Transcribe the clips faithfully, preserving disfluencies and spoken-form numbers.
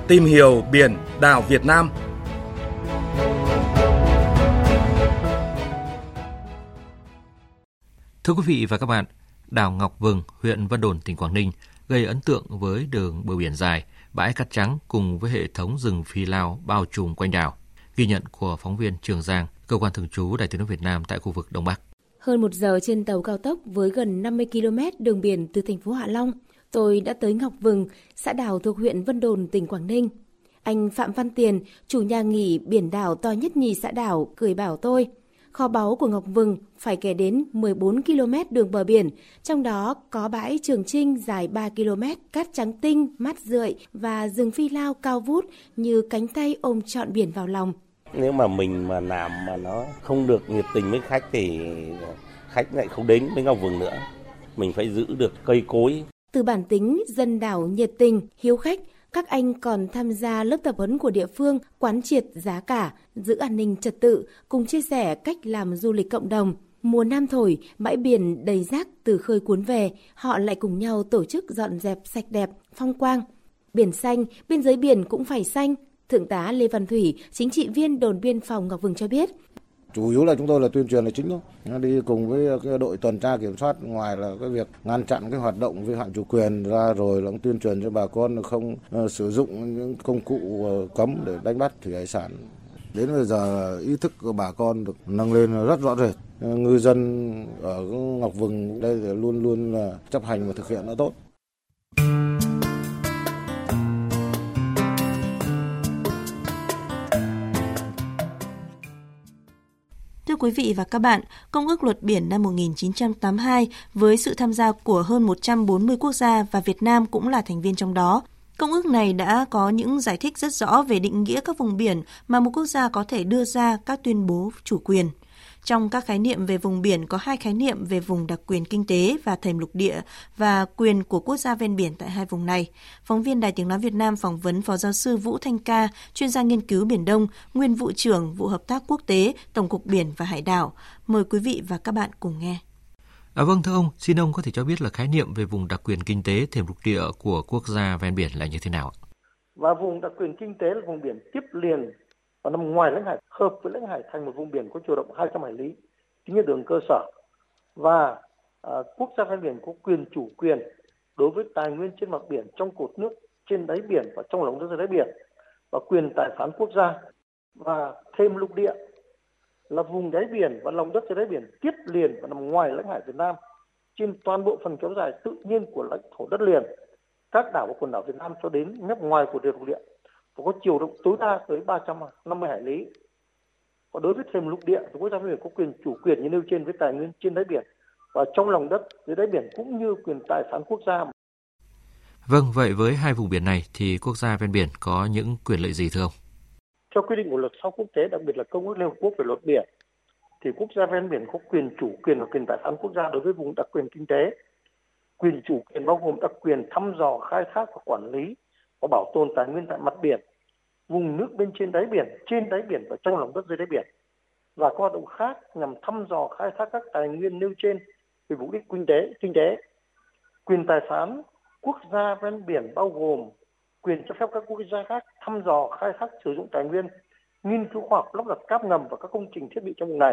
Tìm hiểu biển đảo Việt Nam. Thưa quý vị và các bạn, đảo Ngọc Vừng, huyện Vân Đồn, tỉnh Quảng Ninh gây ấn tượng với đường bờ biển dài, bãi cát trắng cùng với hệ thống rừng phi lao bao trùm quanh đảo. Ghi nhận của phóng viên Trường Giang, cơ quan thường trú Đài Tiếng nói Việt Nam tại khu vực Đông Bắc. Hơn một giờ trên tàu cao tốc với gần năm mươi ki lô mét đường biển từ thành phố Hạ Long, tôi đã tới Ngọc Vừng, xã đảo thuộc huyện Vân Đồn, tỉnh Quảng Ninh. Anh Phạm Văn Tiền, chủ nhà nghỉ biển đảo to nhất nhì xã đảo, cười bảo tôi, kho báu của Ngọc Vừng phải kể đến mười bốn ki lô mét đường bờ biển, trong đó có bãi Trường Trinh dài ba ki lô mét, cát trắng tinh, mát rượi và rừng phi lao cao vút như cánh tay ôm trọn biển vào lòng. Nếu mà mình mà làm mà nó không được nhiệt tình với khách thì khách lại không đến với Ngọc Vừng nữa. Mình phải giữ được cây cối. Từ bản tính dân đảo nhiệt tình, hiếu khách, các anh còn tham gia lớp tập huấn của địa phương, quán triệt giá cả, giữ an ninh trật tự, cùng chia sẻ cách làm du lịch cộng đồng. Mùa Nam thổi, bãi biển đầy rác từ khơi cuốn về, họ lại cùng nhau tổ chức dọn dẹp sạch đẹp, phong quang. Biển xanh, biên giới biển cũng phải xanh. Thượng tá Lê Văn Thủy, chính trị viên đồn biên phòng Ngọc Vừng cho biết. Chủ yếu là chúng tôi là tuyên truyền là chính thôi. Nó đi cùng với cái đội tuần tra kiểm soát, ngoài là cái việc ngăn chặn cái hoạt động vi phạm chủ quyền ra, rồi là cũng tuyên truyền cho bà con không uh, sử dụng những công cụ uh, cấm để đánh bắt thủy hải sản. Đến bây giờ ý thức của bà con được nâng lên rất rõ rệt. Ngư dân ở Ngọc Vừng đây thì luôn luôn là chấp hành và thực hiện nó tốt. Thưa quý vị và các bạn, Công ước Luật Biển năm một nghìn chín trăm tám mươi hai với sự tham gia của hơn một trăm bốn mươi quốc gia và Việt Nam cũng là thành viên trong đó. Công ước này đã có những giải thích rất rõ về định nghĩa các vùng biển mà một quốc gia có thể đưa ra các tuyên bố chủ quyền. Trong các khái niệm về vùng biển có hai khái niệm về vùng đặc quyền kinh tế và thềm lục địa và quyền của quốc gia ven biển tại hai vùng này. Phóng viên Đài Tiếng nói Việt Nam phỏng vấn Phó giáo sư Vũ Thanh Ca, chuyên gia nghiên cứu Biển Đông, nguyên vụ trưởng vụ hợp tác quốc tế, Tổng cục Biển và Hải đảo. Mời quý vị và các bạn cùng nghe. À, vâng thưa ông, xin ông có thể cho biết là khái niệm về vùng đặc quyền kinh tế thềm lục địa của quốc gia ven biển là như thế nào ạ? Và vùng đặc quyền kinh tế là vùng biển tiếp liền và nằm ngoài lãnh hải, hợp với lãnh hải thành một vùng biển có chiều rộng hai trăm hải lý, chính là đường cơ sở. Và à, quốc gia ven biển có quyền chủ quyền đối với tài nguyên trên mặt biển, trong cột nước, trên đáy biển và trong lòng đất dưới đáy biển, và quyền tài phán quốc gia. Và thềm lục địa là vùng đáy biển và lòng đất dưới đáy biển tiếp liền và nằm ngoài lãnh hải Việt Nam trên toàn bộ phần kéo dài tự nhiên của lãnh thổ đất liền, các đảo và quần đảo Việt Nam cho đến mép ngoài của lục địa, và có chiều rộng tối đa tới ba trăm năm mươi hải lý. Và đối với thềm lục địa thì quốc gia ven biển có quyền chủ quyền như nêu trên với tài nguyên trên đáy biển và trong lòng đất dưới đáy biển, cũng như quyền tài phán quốc gia. Vâng, vậy với hai vùng biển này thì quốc gia ven biển có những quyền lợi gì thưa ông? Theo quy định của luật pháp quốc tế, đặc biệt là Công ước Liên Hợp Quốc về luật biển, thì quốc gia ven biển có quyền chủ quyền và quyền tài phán quốc gia đối với vùng đặc quyền kinh tế. Quyền chủ quyền bao gồm đặc quyền thăm dò, khai thác và quản lý và bảo tồn tài nguyên tại mặt biển, vùng nước bên trên đáy biển, trên đáy biển và trong lòng đất dưới đáy biển, và các hoạt động khác nhằm thăm dò, khai thác các tài nguyên nêu trên về mục đích kinh tế. Kinh tế. Quyền tài phán quốc gia ven biển bao gồm quyền cho phép các quốc gia khác thăm dò, khai thác, sử dụng tài nguyên, nghiên cứu khoa học, lắp đặt cáp ngầm và các công trình thiết bị trong vùng này.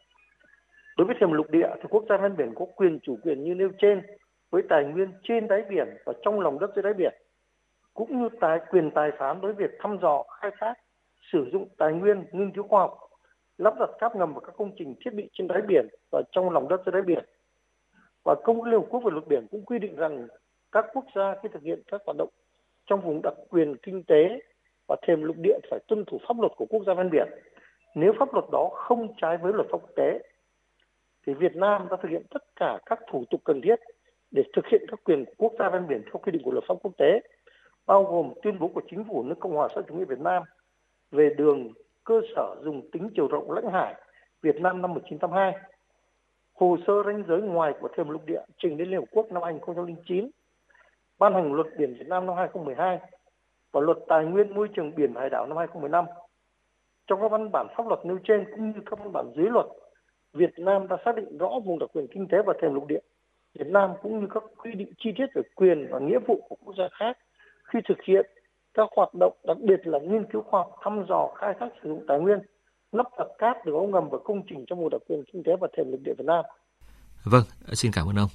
Đối với thềm lục địa thì quốc gia ven biển có quyền chủ quyền như nêu trên với tài nguyên trên đáy biển và trong lòng đất dưới đáy biển, cũng như tài quyền tài phán đối với việc thăm dò, khai thác, sử dụng tài nguyên, nghiên cứu khoa học, lắp đặt cáp ngầm và các công trình thiết bị trên đáy biển và trong lòng đất dưới đáy biển. Và Công ước Liên Hợp Quốc về luật biển cũng quy định rằng các quốc gia khi thực hiện các hoạt động trong vùng đặc quyền kinh tế và thềm lục địa phải tuân thủ pháp luật của quốc gia ven biển. Nếu pháp luật đó không trái với luật pháp quốc tế, thì Việt Nam đã thực hiện tất cả các thủ tục cần thiết để thực hiện các quyền của quốc gia ven biển theo quy định của luật pháp quốc tế, bao gồm tuyên bố của Chính phủ nước Cộng hòa xã hội chủ nghĩa Việt Nam về đường cơ sở dùng tính chiều rộng lãnh hải Việt Nam năm một nghìn chín trăm tám mươi hai, hồ sơ ranh giới ngoài của thềm lục địa trình đến Liên Hợp Quốc năm hai nghìn không trăm lẻ chín, ban hành luật biển Việt Nam năm hai nghìn không trăm mười hai và luật tài nguyên môi trường biển và hải đảo năm hai nghìn không trăm mười lăm. Trong các văn bản pháp luật nêu trên cũng như các văn bản dưới luật, Việt Nam đã xác định rõ vùng đặc quyền kinh tế và thềm lục địa Việt Nam cũng như các quy định chi tiết về quyền và nghĩa vụ của quốc gia khác khi thực hiện các hoạt động đặc biệt là nghiên cứu khoa học, thăm dò, khai thác sử dụng tài nguyên, lắp đặt cát, đường ống ngầm và công trình trong vùng đặc quyền kinh tế và thềm lục địa Việt Nam. Vâng, xin cảm ơn ông.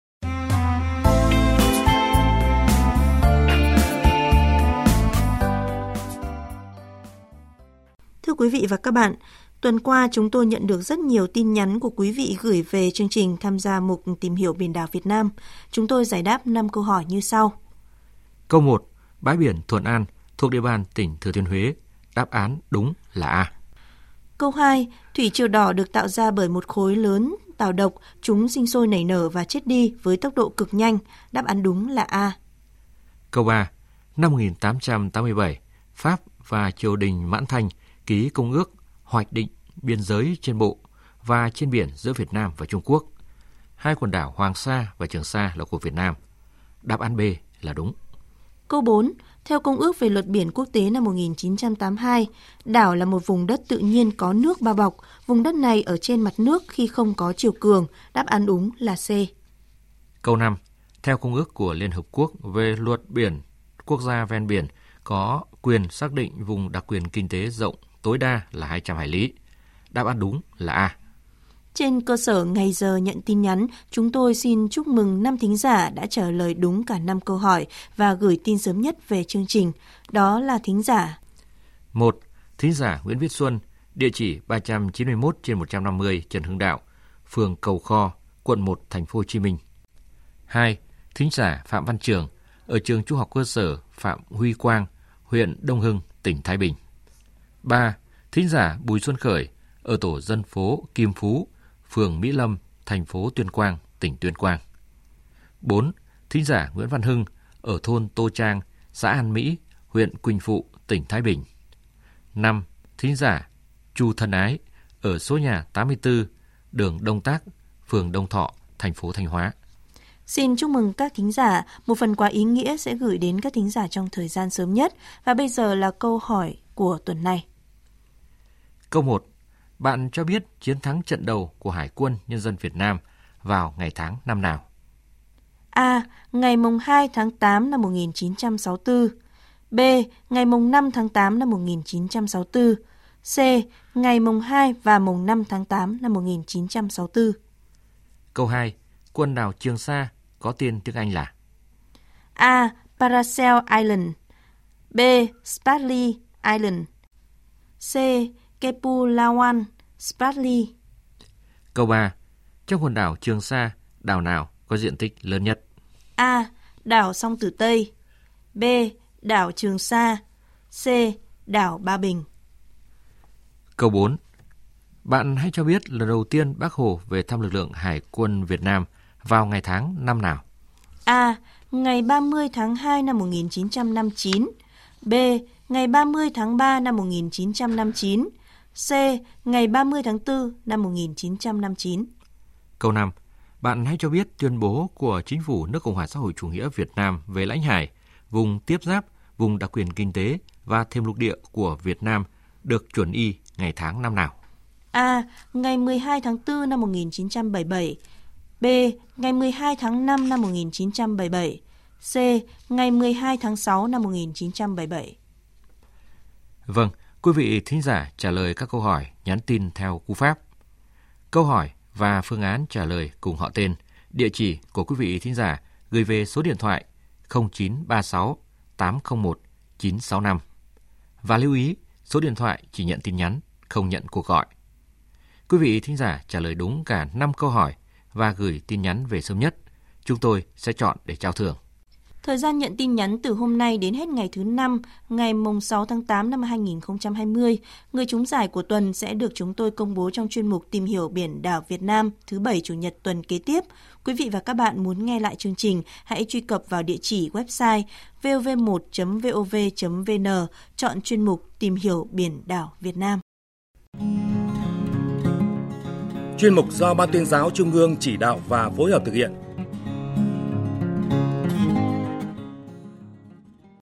Thưa quý vị và các bạn, tuần qua chúng tôi nhận được rất nhiều tin nhắn của quý vị gửi về chương trình tham gia mục Tìm hiểu biển đảo Việt Nam. Chúng tôi giải đáp năm câu hỏi như sau. Câu một. Bãi biển Thuận An thuộc địa bàn tỉnh Thừa Thiên Huế. Đáp án đúng là A. Câu hai. Thủy triều đỏ được tạo ra bởi một khối lớn tảo độc, chúng sinh sôi nảy nở và chết đi với tốc độ cực nhanh. Đáp án đúng là A. Câu ba. Năm một nghìn tám trăm tám mươi bảy, Pháp và triều đình Mãn Thanh ký công ước hoạch định biên giới trên bộ và trên biển giữa Việt Nam và Trung Quốc. Hai quần đảo Hoàng Sa và Trường Sa là của Việt Nam. Đáp án B là đúng. Câu bốn. Theo Công ước về luật biển quốc tế năm một nghìn chín trăm tám mươi hai, đảo là một vùng đất tự nhiên có nước bao bọc. Vùng đất này ở trên mặt nước khi không có chiều cường. Đáp án đúng là C. Câu năm. Theo Công ước của Liên Hợp Quốc về luật biển, quốc gia ven biển có quyền xác định vùng đặc quyền kinh tế rộng tối đa là hai trăm hải lý. Đáp án đúng là A. Trên cơ sở ngày giờ nhận tin nhắn, chúng tôi xin chúc mừng năm thính giả đã trả lời đúng cả năm câu hỏi và gửi tin sớm nhất về chương trình. Đó là thính giả. một. Thính giả Nguyễn Viết Xuân, địa chỉ ba trăm chín mươi mốt trên một trăm năm mươi Trần Hưng Đạo, phường Cầu Kho, quận một, thành phố Hồ Chí Minh. hai. Thính giả Phạm Văn Trường, ở trường Trung học cơ sở Phạm Huy Quang, huyện Đông Hưng, tỉnh Thái Bình. ba. Thính giả Bùi Xuân Khởi, ở tổ dân phố Kim Phú, phường Mỹ Lâm, thành phố Tuyên Quang, tỉnh Tuyên Quang. bốn. Thính giả Nguyễn Văn Hưng, ở thôn Tô Trang, xã An Mỹ, huyện Quỳnh Phụ, tỉnh Thái Bình. năm. Thính giả Chu Thân Ái, ở số nhà tám mươi tư, đường Đông Tác, phường Đông Thọ, thành phố Thanh Hóa. Xin chúc mừng các thính giả, một phần quà ý nghĩa sẽ gửi đến các thính giả trong thời gian sớm nhất. Và bây giờ là câu hỏi của tuần này. Câu một. Bạn cho biết chiến thắng trận đầu của Hải quân Nhân dân Việt Nam vào ngày tháng năm nào? A. Ngày mùng hai tháng tám năm một nghìn chín trăm sáu mươi tư. B. Ngày mùng năm tháng tám năm một nghìn chín trăm sáu mươi tư. C. Ngày mùng hai và mùng năm tháng tám năm một nghìn chín trăm sáu mươi tư. Câu hai. Quần đảo Trường Sa có tên tiếng Anh là? A. Paracel Island. B. Spratly Island. C. Kepulauan Spratly. Câu ba. Trong quần đảo Trường Sa, đảo nào có diện tích lớn nhất? A. Đảo Song Tử Tây. B. Đảo Trường Sa. C. Đảo Ba Bình. Câu bốn. Bạn hãy cho biết lần đầu tiên Bác Hồ về thăm lực lượng Hải quân Việt Nam vào ngày tháng năm nào? A. Ngày ba mươi tháng hai năm một nghìn chín trăm năm mươi chín. B. Ngày ba mươi tháng ba năm một nghìn chín trăm năm mươi chín. C. Ngày ba mươi tháng tư năm một nghìn chín trăm năm mươi chín. Câu năm. Bạn hãy cho biết tuyên bố của Chính phủ nước Cộng hòa xã hội chủ nghĩa Việt Nam về lãnh hải, vùng tiếp giáp, vùng đặc quyền kinh tế và thềm lục địa của Việt Nam được chuẩn y ngày tháng năm nào? A. Ngày mười hai tháng tư năm một nghìn chín trăm bảy mươi bảy. B. Ngày mười hai tháng năm năm một nghìn chín trăm bảy mươi bảy. C. Ngày mười hai tháng sáu năm một nghìn chín trăm bảy mươi bảy. Vâng, quý vị thính giả trả lời các câu hỏi nhắn tin theo cú pháp. Câu hỏi và phương án trả lời cùng họ tên, địa chỉ của quý vị thính giả gửi về số điện thoại không chín ba sáu tám không một chín sáu năm. Và lưu ý, số điện thoại chỉ nhận tin nhắn, không nhận cuộc gọi. Quý vị thính giả trả lời đúng cả năm câu hỏi và gửi tin nhắn về sớm nhất, chúng tôi sẽ chọn để trao thưởng. Thời gian nhận tin nhắn từ hôm nay đến hết ngày thứ năm, ngày mùng sáu tháng tám năm hai nghìn không trăm hai mươi. Người trúng giải của tuần sẽ được chúng tôi công bố trong chuyên mục Tìm hiểu biển đảo Việt Nam thứ Bảy Chủ nhật tuần kế tiếp. Quý vị và các bạn muốn nghe lại chương trình, hãy truy cập vào địa chỉ website vov một chấm vov chấm vn, chọn chuyên mục Tìm hiểu biển đảo Việt Nam. Chuyên mục do Ban Tuyên giáo Trung ương chỉ đạo và phối hợp thực hiện.